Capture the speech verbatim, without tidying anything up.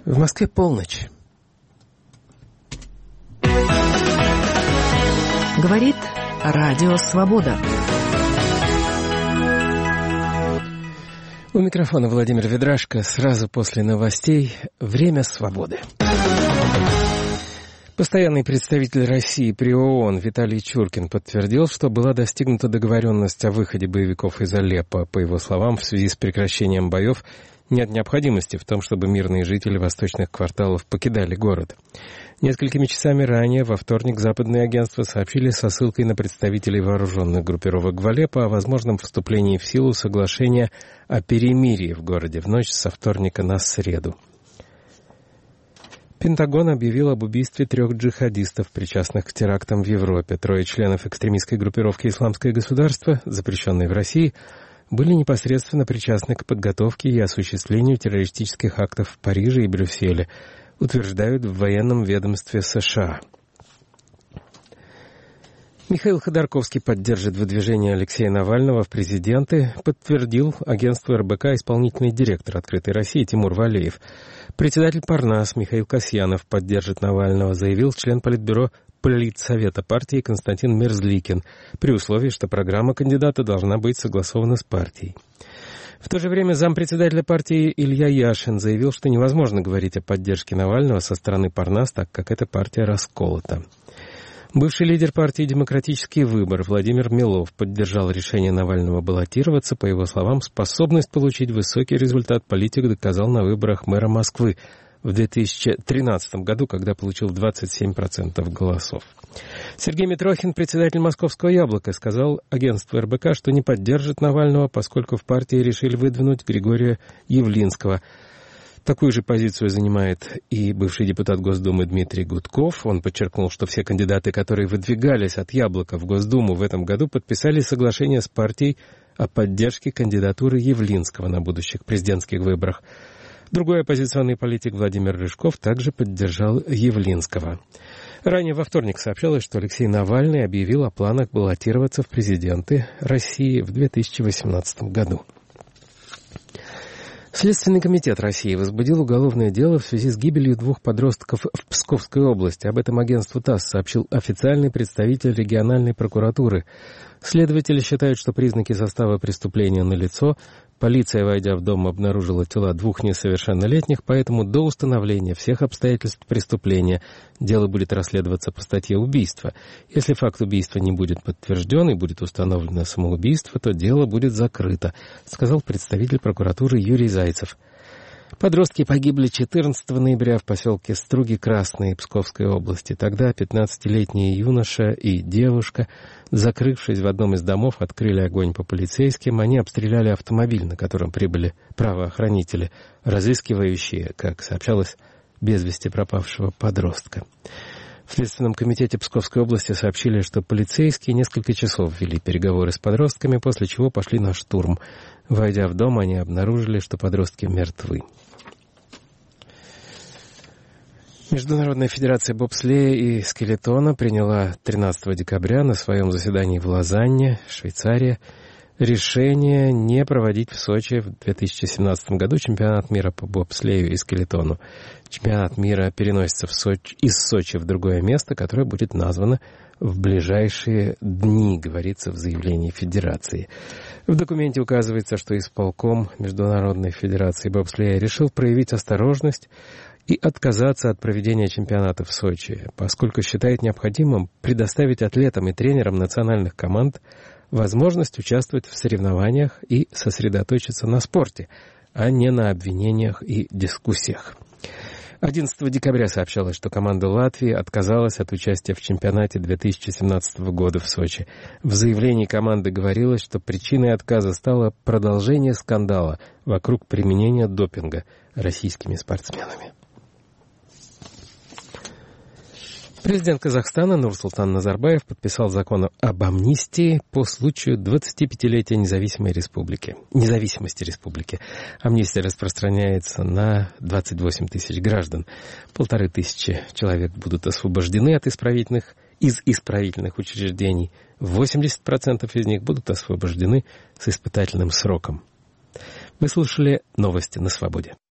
В Москве полночь. Говорит Радио Свобода. У микрофона Владимир Ведрашко. Сразу после новостей «Время свободы». Постоянный представитель России при ООН Виталий Чуркин подтвердил, что была достигнута договоренность о выходе боевиков из Алеппо. По его словам, в связи с прекращением боев нет необходимости в том, чтобы мирные жители восточных кварталов покидали город. Несколькими часами ранее, во вторник, западные агентства сообщили со ссылкой на представителей вооруженных группировок в Алеппо о возможном вступлении в силу соглашения о перемирии в городе в ночь со вторника на среду. Пентагон объявил об убийстве трех джихадистов, причастных к терактам в Европе. Трое членов экстремистской группировки «Исламское государство», запрещенной в России, были непосредственно причастны к подготовке и осуществлению террористических актов в Париже и Брюсселе, утверждают в военном ведомстве США. Михаил Ходорковский поддержит выдвижение Алексея Навального в президенты, подтвердил агентству эр бэ ка исполнительный директор «Открытой России» Тимур Валеев. Председатель Парнас Михаил Касьянов поддержит Навального, заявил член Политбюро Политсовета партии Константин Мерзликин, при условии, что программа кандидата должна быть согласована с партией. В то же время зампредседателя партии Илья Яшин заявил, что невозможно говорить о поддержке Навального со стороны Парнас, так как эта партия расколота. Бывший лидер партии «Демократический выбор» Владимир Милов поддержал решение Навального баллотироваться. По его словам, способность получить высокий результат политик доказал на выборах мэра Москвы в две тысячи тринадцатом году, когда получил двадцать семь процентов голосов. Сергей Митрохин, председатель «Московского яблока», сказал агентству эр бэ ка, что не поддержит Навального, поскольку в партии решили выдвинуть Григория Явлинского. Такую же позицию занимает и бывший депутат Госдумы Дмитрий Гудков. Он подчеркнул, что все кандидаты, которые выдвигались от «Яблока» в Госдуму в этом году, подписали соглашение с партией о поддержке кандидатуры Явлинского на будущих президентских выборах. Другой оппозиционный политик Владимир Рыжков также поддержал Явлинского. Ранее во вторник сообщалось, что Алексей Навальный объявил о планах баллотироваться в президенты России в две тысячи восемнадцатом году. Следственный комитет России возбудил уголовное дело в связи с гибелью двух подростков в Псковской области. Об этом агентству ТАСС сообщил официальный представитель региональной прокуратуры. Следователи считают, что признаки состава преступления налицо. Полиция, войдя в дом, обнаружила тела двух несовершеннолетних, поэтому до установления всех обстоятельств преступления дело будет расследоваться по статье «Убийство». Если факт убийства не будет подтвержден и будет установлено самоубийство, то дело будет закрыто, сказал представитель прокуратуры Юрий Зайцев. Подростки погибли четырнадцатого ноября в поселке Струги Красные Псковской области. Тогда пятнадцатилетний юноша и девушка, закрывшись в одном из домов, открыли огонь по полицейским. Они обстреляли автомобиль, на котором прибыли правоохранители, разыскивающие, как сообщалось, без вести пропавшего подростка. В Следственном комитете Псковской области сообщили, что полицейские несколько часов вели переговоры с подростками, после чего пошли на штурм. Войдя в дом, они обнаружили, что подростки мертвы. Международная федерация бобслея и скелетона приняла тринадцатого декабря на своем заседании в Лозанне, Швейцария, решение не проводить в Сочи в две тысячи семнадцатом году чемпионат мира по бобслею и скелетону. Чемпионат мира переносится в Сочи, из Сочи в другое место, которое будет названо в ближайшие дни, говорится в заявлении Федерации. В документе указывается, что исполком Международной федерации бобслея решил проявить осторожность и отказаться от проведения чемпионата в Сочи, поскольку считает необходимым предоставить атлетам и тренерам национальных команд возможность участвовать в соревнованиях и сосредоточиться на спорте, а не на обвинениях и дискуссиях. одиннадцатого декабря сообщалось, что команда Латвии отказалась от участия в чемпионате две тысячи семнадцатого года в Сочи. В заявлении команды говорилось, что причиной отказа стало продолжение скандала вокруг применения допинга российскими спортсменами. Президент Казахстана Нурсултан Назарбаев подписал закон об амнистии по случаю двадцатипятилетия независимой республики, независимости республики. Амнистия распространяется на двадцать восемь тысяч граждан. Полторы тысячи человек будут освобождены от исправительных, из исправительных учреждений. восемьдесят процентов из них будут освобождены с испытательным сроком. Вы слушали новости на Свободе.